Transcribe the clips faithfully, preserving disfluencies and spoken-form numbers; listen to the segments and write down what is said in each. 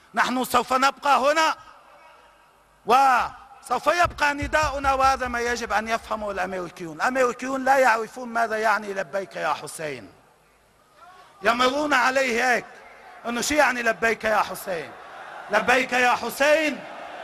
نحن سوف نبقى هنا وسوف يبقى نداؤنا، وهذا ما يجب أن يفهمه الأمريكيون. الأمريكيون لا يعرفون ماذا يعني لبيك يا حسين، يمرون عليه هيك أنه شو يعني لبيك يا حسين. لبيك يا حسين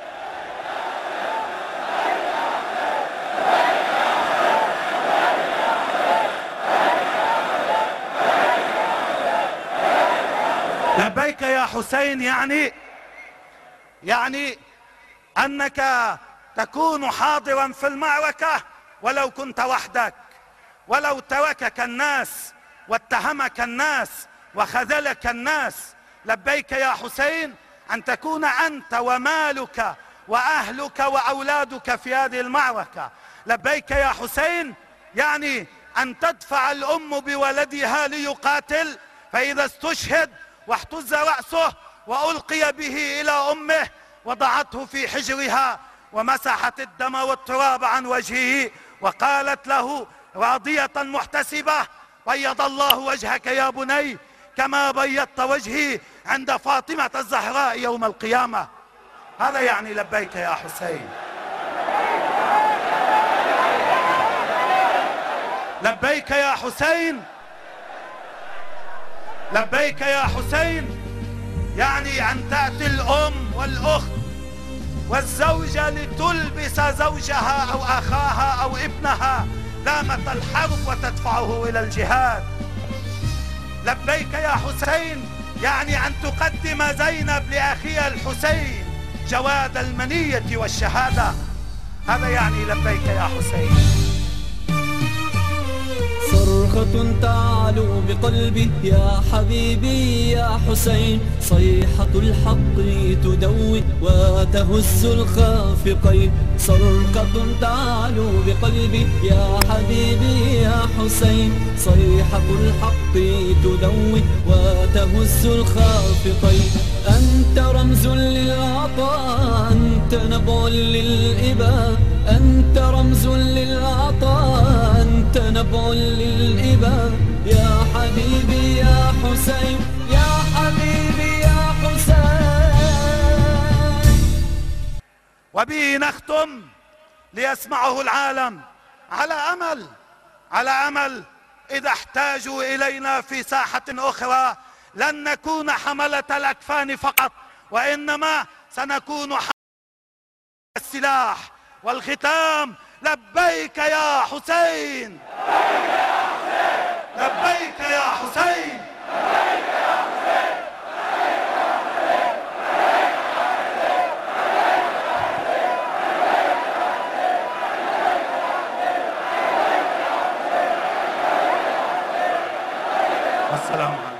لبيك يا حسين يعني يعني أنك تكون حاضرا في المعركة ولو كنت وحدك، ولو تركك الناس واتهمك الناس وخذلك الناس. لبيك يا حسين أن تكون أنت ومالك وأهلك وأولادك في هذه المعركة. لبيك يا حسين يعني أن تدفع الأم بولدها ليقاتل، فإذا استشهد واحتز رأسه وألقي به إلى أمه وضعته في حجرها ومسحت الدم والتراب عن وجهه وقالت له راضية محتسبة: بيض الله وجهك يا بني كما بيضت وجهي عند فاطمة الزهراء يوم القيامة. هذا يعني لبيك يا حسين. لبيك يا حسين لبيك يا حسين يعني أن تأتي الأم والأخت والزوجة لتلبس زوجها أو أخاها أو ابنها لامة الحرب وتدفعه إلى الجهاد. لبيك يا حسين يعني أن تقدم زينب لأخيها الحسين جواد المنية والشهادة. هذا يعني لبيك يا حسين. صرخة تعلو بقلبي يا حبيبي يا حسين، صيحة الحق تدوي وتهز الخافقين. صرخة تعلو بقلبي يا حبيبي يا حسين، صيحة الحق تدوي وتهز الخافقين. أنت رمز للعطاء، أنت نبع للإباء، أنت رمز للعطاء، أنت نبع للإباء. يا حبيبي يا حسين، يا حبيبي يا حسين. وبه نختم ليسمعه العالم، على أمل على أمل إذا احتاجوا إلينا في ساحة أخرى لن نكون حملة الأكفان فقط، وإنما سنكون حملة السلاح. والختام: لبيك يا حسين، لبيك يا حسين، لبيك يا حسين. والسلام عليكم.